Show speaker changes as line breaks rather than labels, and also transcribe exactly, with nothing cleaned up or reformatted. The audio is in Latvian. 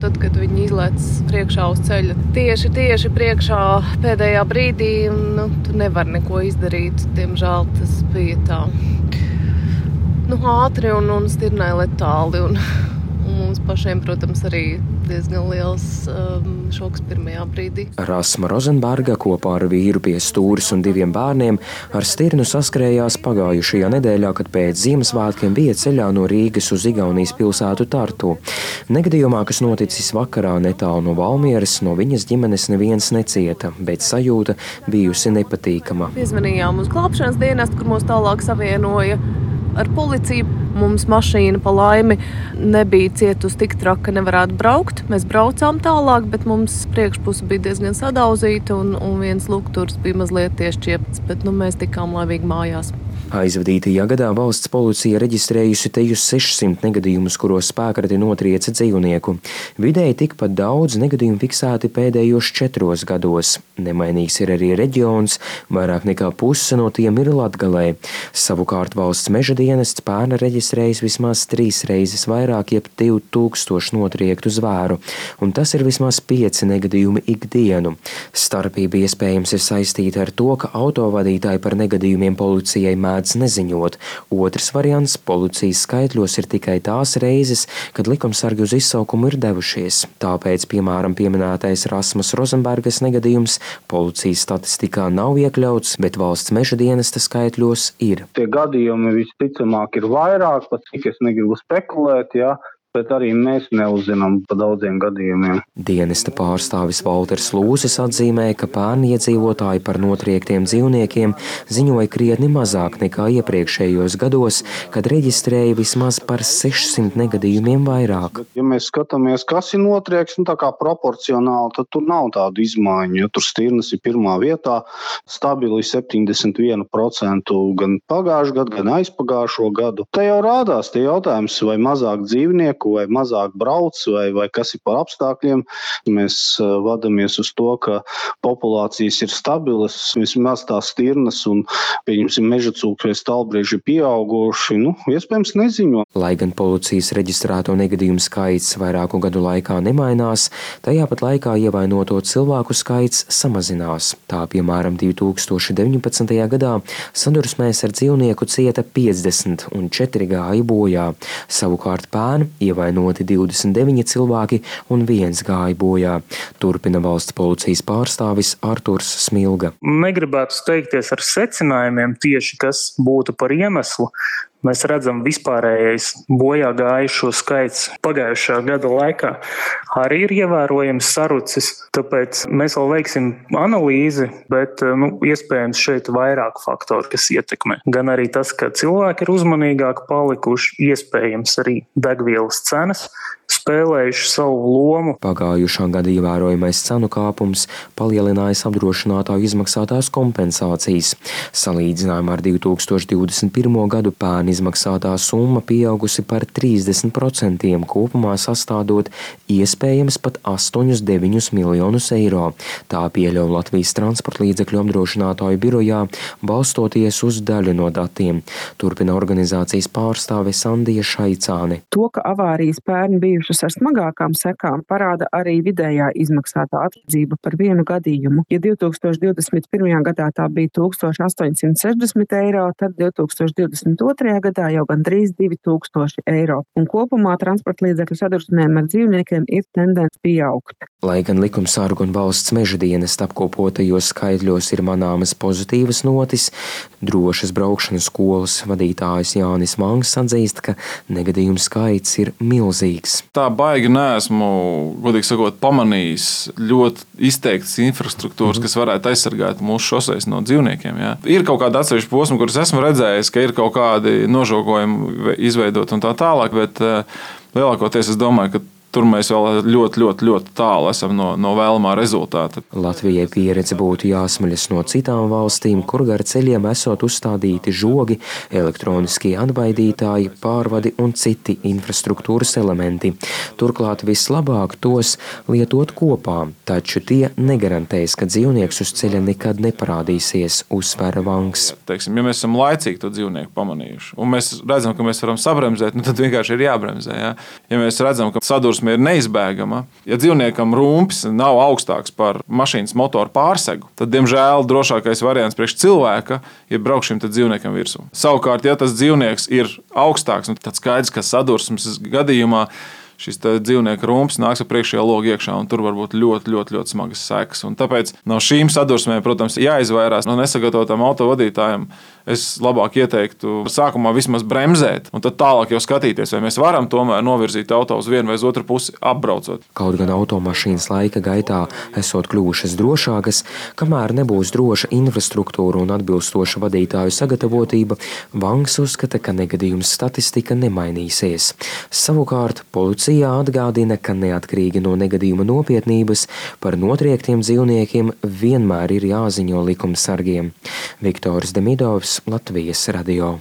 Tad, kad viņi izlēc priekšā uz ceļa, tieši, tieši priekšā pēdējā brīdī, nu, tu nevari neko izdarīt. Diemžēl tas bija tā, nu, ātri un, un stirnai letāli. Un, un mums pašiem, protams, arī diezgan liels um, šoks pirmajā brīdī.
Rasma Rozenberga kopā ar vīru pie stūres un diviem bērniem ar stirnu saskrējās pagājušajā nedēļā, kad pēc Ziemassvētkiem bija ceļā no Rīgas uz Igaunijas pilsētu Tartu. Negadījumā, kas noticis vakarā netālu no Valmieras, no viņas ģimenes neviens necieta, bet sajūta bijusi nepatīkama.
Piezvanījām uz glābšanas dienestu, kur mūs tālāk savienoja ar policiju. Mums mašīna pa laimi nebija cietusi tik traki, ka nevarētu braukt. Mēs braucām tālāk, bet mums priekšpuse bija diezgan sadauzīta un, un viens lukturs bija mazliet tiešķiepts, bet nu, mēs tikām laimīgi mājās.
Aizvadītajā gadā valsts policija reģistrējusi tejus sešsimt negadījumus, kuros spēkrati notrieca dzīvnieku. Vidēji tikpat daudz negadījumu fiksēti pēdējos četros gados. Nemainīgs ir arī reģions, vairāk nekā puse no tiem ir Latgalē. Savukārt valsts meža dienests pērn reģistrējis vismaz trīs reizes vairāk, jeb divi tūkstoši notriektu zvēru, un tas ir vismaz pieci negadījumi ikdienu. Starpība iespējams ir saistīta ar to, ka autovadītāji par negadījumiem policijai mēdz neziņot. Otrs variants – policijas skaitļos ir tikai tās reizes, kad likumsargi uz izsaukumu ir devušies. Tāpēc, piemēram, pieminētais Rasmas Rozenbergas negadījums policijas statistikā nav iekļauts, bet valsts meža dienesta skaitļos ir.
Tie gadījumi visticamāk ir vairāk, pat cik es negribu spekulēt, jā. Bet arī mēs neuzzinām pa daudziem gadījumiem.
Dienesta pārstāvis Valters Lūzis atzīmē, ka pērn iedzīvotāji par notriektiem dzīvniekiem ziņoja krietni mazāk nekā iepriekšējos gados, kad reģistrēja vismaz par sešsimt negadījumiem vairāk.
Ja mēs skatāmies, kas ir notriekts, nu tā kā proporcionāli, tad tur nav tādu izmaiņu, jo tur stirnas ir pirmā vietā, stabili septiņdesmit viens procents gan pagājušo gadu, gan aizpagājušo gadu. Te jau rādās tie jautājums, vai mazāk dzīvnieku, vai mazāk brauc, vai, vai kas ir par apstākļiem. Mēs uh, vadamies uz to, ka populācijas ir stabilas, vismaz tās stirnas un, pieņemsim, mežacūki vai stalbrieži ir pieauguši, nu, iespējams neziņo.
Lai gan policijas reģistrēto negadījumu skaits vairāku gadu laikā nemainās, tajā pat laikā ievainoto cilvēku skaits samazinās. Tā, piemēram, divi tūkstoši deviņpadsmitajā gadā sadursmēs ar dzīvnieku cieta piecdesmit un četri gāja bojā. Savukārt pērn ievainoti divdesmit deviņi cilvēki un viens gāja bojā. Turpina valsts policijas pārstāvis Arturs Smilga.
Negribētu steigties ar secinājumiem tieši, kas būtu par iemeslu. Mēs redzam, vispārējais bojā gājušo skaits pagājušā gada laikā arī ir ievērojams sarucis, tāpēc mēs vēl veiksim analīzi, bet nu, iespējams šeit vairāk faktori, kas ietekmē. Gan arī tas, ka cilvēki ir uzmanīgāki palikuši, iespējams arī degvielas cenas spēlējuši savu lomu.
Pagājušā gada ievērojamais cenu kāpums palielinājis apdrošinātāju izmaksātās kompensācijas. Salīdzinājumā ar divi tūkstoši divdesmit pirmo gadu pērn izmaksātā summa pieaugusi par trīsdesmit procentiem, kopumā sastādot iespējams pat astoņus deviņus miljonus eiro. Tā pieļauj Latvijas transporta līdzekļu apdrošinātāju birojā, balstoties uz daļu no datiem. Turpina organizācijas pārstāve Sandija Šaicāne.
To, ka avārijas pērn bijušas ar smagākām sekām, parāda arī vidējā izmaksātā atlīdzība par vienu gadījumu. Ja divi tūkstoši divdesmit pirmajā gadā tā bija tūkstoš astoņsimt sešdesmit eiro, tad divi tūkstoši divdesmit otrajā gadā jau gandrīz divi tūkstoši eiro. Un kopumā transporta līdzekļu sadursmēm ar dzīvniekiem ir tendence pieaugt.
Lai gan likumsargu un valsts meža dienesta apkopotajos skaitļos ir manāmas pozitīvas notis, drošas braukšanas skolas vadītājs Jānis Mangs atzīst, ka negadījumu skaits ir milzīgs.
Tā baigi neesmu, godīgi sakot, pamanījis ļoti izteiktas infrastruktūras, mm. kas varētu aizsargāt mūsu šoseis no dzīvniekiem. Jā. Ir kaut kāda atsevišķa posma, kuras esmu redzējis, ka ir kaut kādi nožogojumi izveidot un tā tālāk, bet lielākoties es domāju, ka tur mēs vēl ļoti, ļoti, ļoti tālu esam no, no vēlamā rezultāta.
Latvijai pieredze būtu jāsmaļas no citām valstīm, kur gar ceļiem esot uzstādīti žogi, elektroniskie atbaidītāji, pārvadi un citi infrastruktūras elementi. Turklāt vislabāk tos lietot kopā, taču tie negarantēs, ka dzīvnieks uz ceļa nekad neparādīsies, uzsvēra Vangs.
Teiksim, ja mēs esam laicīgi to dzīvnieku pamanījuši, un mēs redzam, ka mēs varam sabremzēt, nu tad vienkārši ir jābremzē. Ja, ja mēs redzam, ka sadurs sadursme ir neizbēgama. Ja dzīvniekam rumpis nav augstāks par mašīnas motoru pārsegu, tad, diemžēl, drošākais variants priekš cilvēka ir braukt šim dzīvniekam virsū. Savukārt, ja tas dzīvnieks ir augstāks, tad skaidrs, ka sadursmes gadījumā šis dzīvnieka rumpis nāks ar priekšējā logu iekšā, un tur var būt ļoti, ļoti, ļoti smagas sekas. Un tāpēc no šīm sadursmēm, protams, jāizvairās no nesagatavotām autovadītājiem. Es labāk ieteiktu sākumā vismaz bremzēt, un tad tālāk jau skatīties, vai mēs varam tomēr novirzīt auto uz vienu vai uz otru pusi, apbraucot.
Kaut gan automašīnas laika gaitā esot kļuvušas drošākas, kamēr nebūs droša infrastruktūra un atbilstoša vadītāju sagatavotība, Vangs uzskata, ka negadījums statistika nemainīsies. Savukārt, policija atgādina, ka neatkarīgi no negadījuma nopietnības par notriektiem dzīvniekiem vienmēr ir jāziņo likumsargiem. Viktors Demidovs, Latvijas radio.